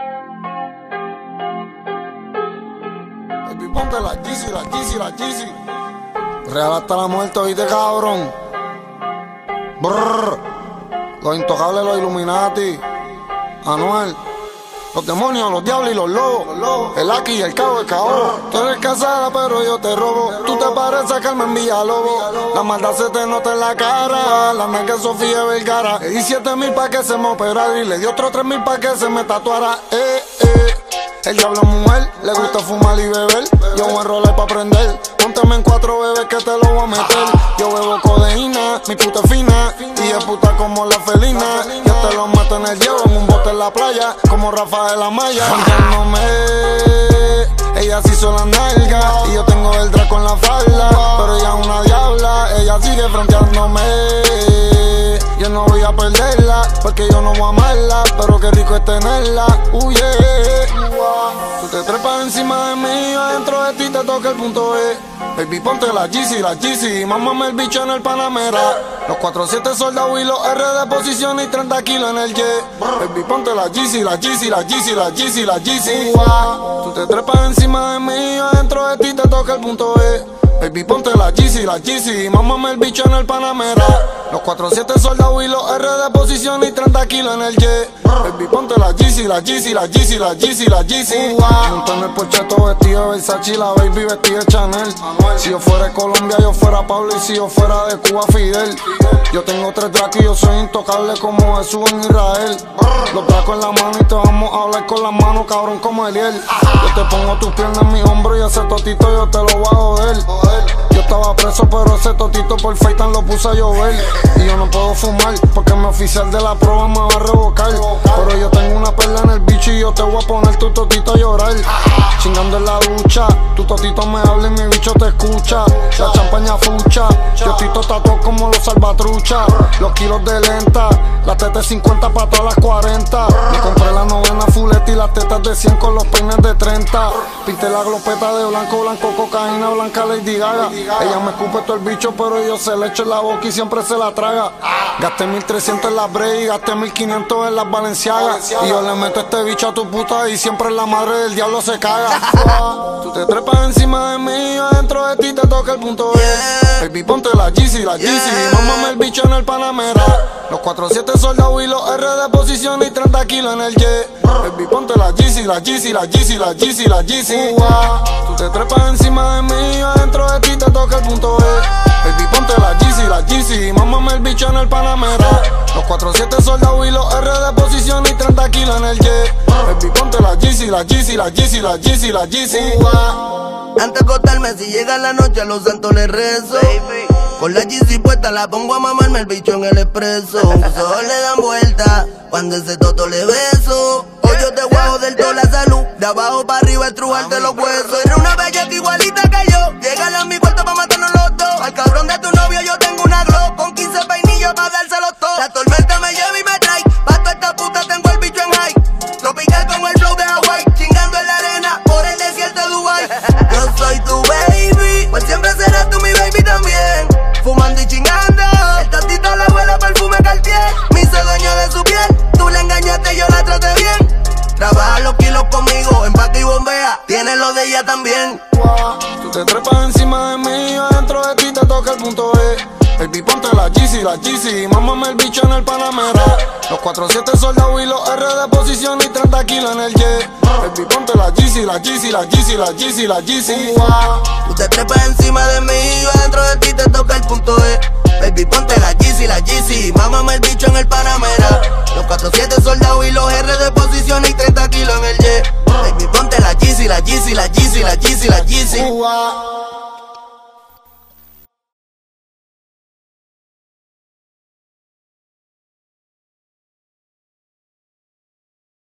Baby, ponte la Yeezy, la Yeezy, la Yeezy. Real hasta la muerte, oíste, cabrón. Brrr. Los intocables, los Illuminati. Anuel. Los demonios, los diablos y los lobos. El Aki y el Cabo, el Cabo. Tú eres casada, pero yo te robo. Tú te pareces a Carmen Villalobos. La maldad se te nota en la cara. La nalga Sofía Vergara. Le di 7,000 pa' que se me operara. Y le di otros 3,000 pa' que se me tatuara. El diablo es mujer, le gusta fumar y beber. Yo voy a enrolar pa' prender. Pónteme en 4 bebés que te lo voy a meter. Yo bebo codeína, mi puta es fina. Y es puta como la felina. Yo te lo mato en el hielo, en un bote en la playa. Como Rafael Amaya. Fronteándome, ella se hizo la nalga. Y yo tengo el Draco en la falda. Pero ella es una diabla, ella sigue fronteándome. Yo no voy a perderla, porque yo no voy a amarla. Pero qué rico es tenerla, Tú te trepas encima de mí, yo adentro de ti te toca el punto E. Baby, ponte la Yeezy, la Yeezy. Mámame el bicho en el Panamera. Los 4-7 soldados y los R de posición y 30 kilos en el jet. Baby, ponte la Yeezy, la Yeezy, la Yeezy, la Yeezy, la Yeezy. Tú te trepas encima de mí, yo adentro de ti te toca el punto E. Baby, ponte la Yeezy, la Yeezy. Mámame el bicho en el Panamera. Los 4-7 soldados y los R de posición y 30 kilos en el jet. Baby, ponte la Yeezy, la Yeezy, la Yeezy, la Yeezy, la Yeezy. Monto en el porcheto vestido de Versace, la baby vestida de Chanel. Si yo fuera de Colombia, yo fuera Pablo. Y si yo fuera de Cuba, Fidel. Yo tengo 3 dracos y yo soy intocable como Jesús en Israel. Los dracos en la mano y te vamos a hablar con las manos, cabrón, como Eliel. Yo te pongo tus piernas en mi hombro y ese totito yo te lo voy a joder. Yo estaba preso, pero ese totito por FaceTime lo puse a llover. Y yo no puedo fumar, porque mi oficial de la prueba me va a revocar. Pero yo tengo una perla en el bicho y yo te voy a poner tu totito a llorar. Chingando en la ducha, tu totito me habla y mi bicho te escucha. La champaña fucha, yo estoy tatuado como los salvatruchas. Los kilos de lenta, las tetas 50 para todas las 40. Me compré la novena fuleta y las tetas de 100 con los peines de 30. Pinté la glopeta de blanco, blanco, cocaína, blanca Lady Gaga. Ella me escupe todo el bicho, pero yo se le echo en la boca y siempre se la traga. Gasté 1,300 en las Bray y gasté 1,500 en las Balenciagas. Y yo le meto este bicho a tu puta y siempre la madre del diablo se caga. Tú te trepas encima de mí, yo adentro de ti te toca el punto E. Baby, ponte la Yeezy, la Yeezy. Mámame el bicho en el Panamera. Los 4-7 soldados y los R de posición y 30 kilos en el jet. Baby, ponte la Yeezy, la Yeezy, la Yeezy, la Yeezy, la Yeezy. Tú te trepas encima de mí, yo adentro de ti te toca el punto E. Baby, ponte la Yeezy, la Yeezy. Mámame el bicho en el Panamera. Los 4-7 soldados y los R de posición y 30 kilos en el jet. Baby, ponte la Yeezy, la Yeezy, la Yeezy, la Yeezy, la Yeezy. Antes de acostarme, si llega la noche, a los santos les rezo. Con la Yeezy puesta, la pongo a mamarme el bicho en el expreso. Sus ojos le dan vuelta cuando ese toto le beso. Hoy yo te voy a joder toda la salud. De abajo para arriba, estrujarte los huesos. Eres una bella que igualita que yo. Llegale a mi cuarto pa' matarnos los dos. Al cabrón de tu novio yo tengo una Glock con 15 peinillos pa' dárselos todos. La tormenta me lleva y me trae. Pa' toda esta puta tengo el bicho en high. Tropical como el flow de Hawaii. Chingando en la arena por el desierto de Dubai. Yo soy tu baby, pues siempre serás tú mi baby también. Fumando y chingando, el totito le huele a perfume Cartier. Me hice dueño de su piel, tú la engañaste y yo la traté bien. Trabaja los kilos conmigo, empaca y bombea, tiene lo de ella también. Tú te trepas encima de mí, yo adentro de ti te toca el punto E. Baby, ponte la Yeezy, la Yeezy. Mámame el bicho en el Panamera. Los 4-7 soldados y los R de posición y 30 kilos en el jet. Baby, ponte la Yeezy, la Yeezy, la Yeezy, la Yeezy, la Yeezy. Tú te trepas encima de mí, yo